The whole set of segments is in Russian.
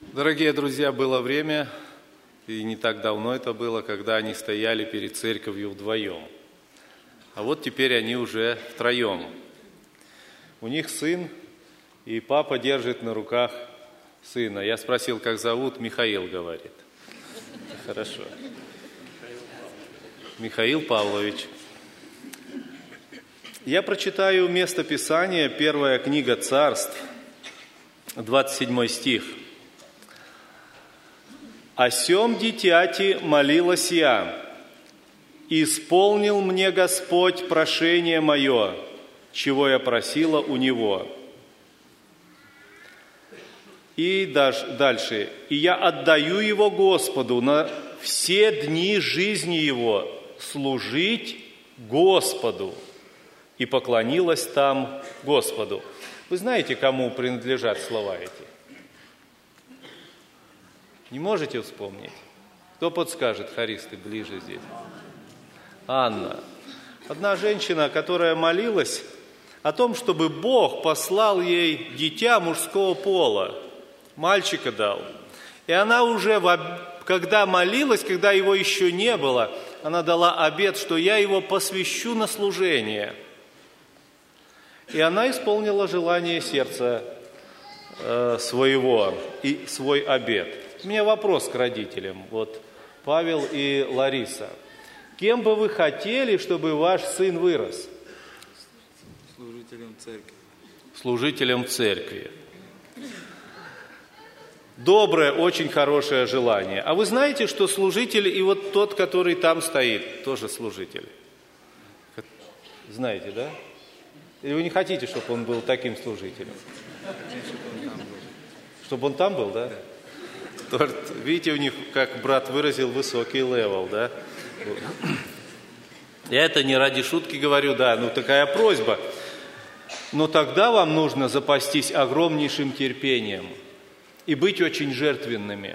Дорогие друзья, было время, и не так давно это было, когда они стояли перед церковью вдвоем. А вот теперь они уже втроем. У них сын, и папа держит на руках сына. Я спросил, как зовут, Михаил говорит. Хорошо. Михаил Павлович. Я прочитаю место Писания, 1 книга Царств, 27 стих. «О сем дитяти молилась я, исполнил мне Господь прошение мое, чего я просила у Него». И дальше. «И я отдаю его Господу на все дни жизни его служить Господу». И поклонилась там Господу. Вы знаете, кому принадлежат слова эти? Не можете вспомнить? Кто подскажет? Харис, ты ближе здесь. Анна. Одна женщина, которая молилась о том, чтобы Бог послал ей дитя мужского пола. Мальчика дал. И она уже, когда молилась, когда его еще не было, она дала обет, что я его посвящу на служение. И она исполнила желание сердца своего и свой обет. У меня вопрос к родителям. Вот Павел и Лариса. Кем бы вы хотели, чтобы ваш сын вырос? Служителем церкви. Служителем церкви. Доброе, очень хорошее желание. А вы знаете, что служитель и вот тот, который там стоит, тоже служитель? Знаете, да? Или вы не хотите, чтобы он был таким служителем? Чтобы он там был, да? Видите, у них, как брат выразил, высокий левел, да? Я это не ради шутки говорю, да, такая просьба. Но тогда вам нужно запастись огромнейшим терпением и быть очень жертвенными.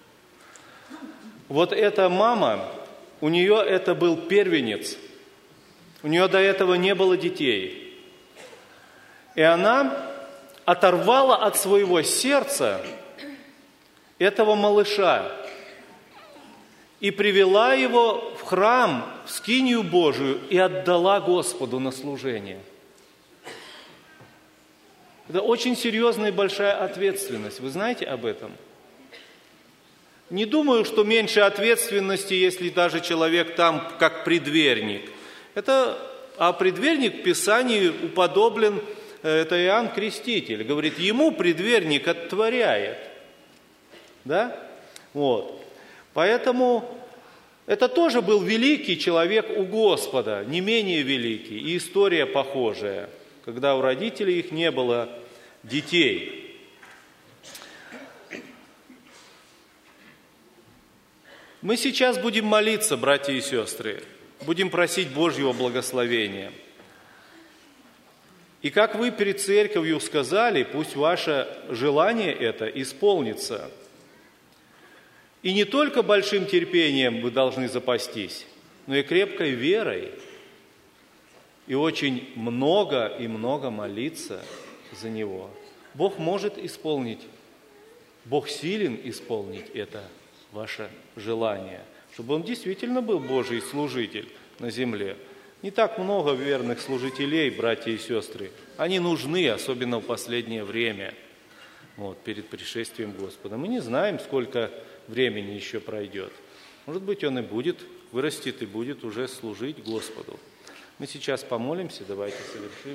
Вот эта мама, у нее это был первенец, у нее до этого не было детей. И она оторвала от своего сердца этого малыша и привела его в храм, в скинию Божию и отдала Господу на служение. Это очень серьезная и большая ответственность. Вы знаете об этом? Не думаю, что меньше ответственности, если даже человек там как предверник. А предверник в Писании уподоблен, это Иоанн Креститель. Говорит, ему предверник оттворяет. Да? Вот. Поэтому это тоже был великий человек у Господа, не менее великий. И история похожая, когда у родителей их не было детей. Мы сейчас будем молиться, братья и сестры, будем просить Божьего благословения. И как вы перед церковью сказали, пусть ваше желание это исполнится. И не только большим терпением вы должны запастись, но и крепкой верой. И очень много и много молиться за него. Бог может исполнить, Бог силен исполнить это ваше желание, чтобы он действительно был Божий служитель на земле. Не так много верных служителей, братья и сестры. Они нужны, особенно в последнее время, перед пришествием Господа. Мы не знаем, сколько времени еще пройдет. Может быть, он и вырастет и будет уже служить Господу. Мы сейчас помолимся, давайте совершим.